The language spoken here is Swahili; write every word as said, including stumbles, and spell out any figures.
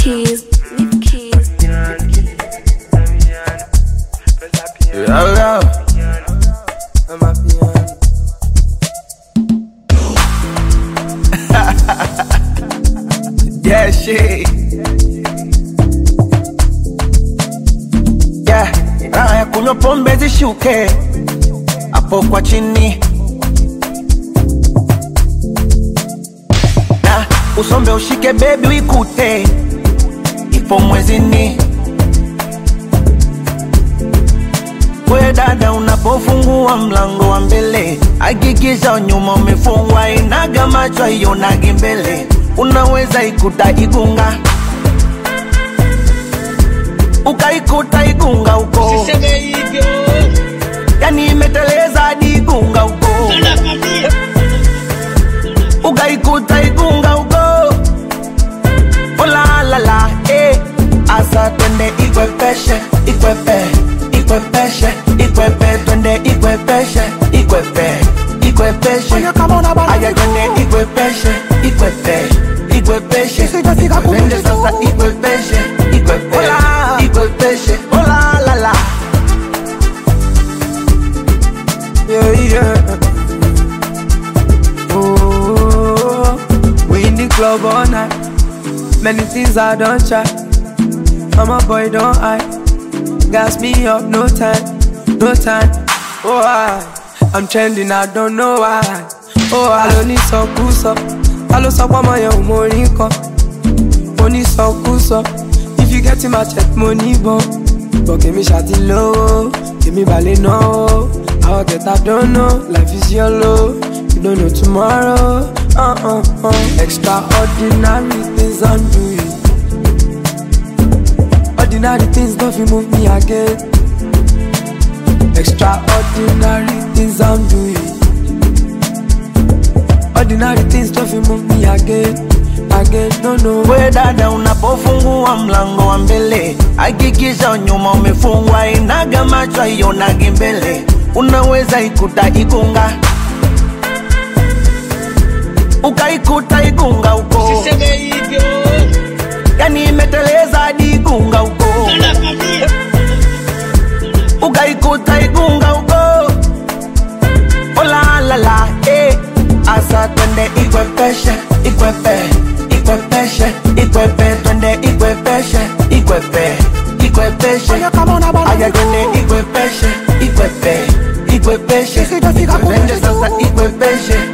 keys, leave keys. Yo, yo. I'm a piano. Yeah, shit. Yeah, raha ya kunywa pombe zishuke hapo kwa chini, na usombe ushike baby wikute ipo mwezini. We dada unapofungua mlango wa mbele, hakikisha nyuma umefungwa, inaga macho ionagi mbele. Unaweza ikuta igunga, ukaikuta igunga uko, usiseme hivyo, yani imeteleza hadi igunga uko, ukaikuta igunga uko. Ola la la, eh, asa twende ikwepeshe, ikwepe, ikwepeshe, ikwepe, twende ikwepeshe, ikwepe, ikwepeshe. Aya twende ikwepeshe, ikwepe, ikwepeshe, twende sasa ikwepeshe, ikwepe, ikwepeshe. Ola la la, yeah, yeah. Oh, we in the club all night. Many things I don't try. I'm a boy, don't I? Gas me up, no time, no time. Oh, I, I'm trending, I don't know why. Oh, I don't need so cool, so I don't stop on my own money, come. Money so cool, so if you get in my check, money, but but give me shawty low, give me ballet, no. I'll get, I don't know, life is yellow. You don't know tomorrow, uh-uh, uh. Extraordinary things I'm doing. Ordinary things don't move me again. Extraordinary things I'm doing. Ordinary things don't move me again. Again, no, no. we dada unapofungua mlango wa mbele, hakikisha nyuma umefungwa, inaga macho ionagi mbele. Unaweza ikuta igunga, ukaikuta igunga uko, usiseme hivyo, yani imeteleza hadi igunga uko, ukaikuta igunga uko. Ola la la, eh, asa twende ikwepeshe, ikwepe, ikwepeshe, ikwepe, twende ikwepeshe, ikwepe, ikwepeshe. Aya twende ikwepeshe, ikwepe, ikwepeshe, twende sasa ikwepeshe,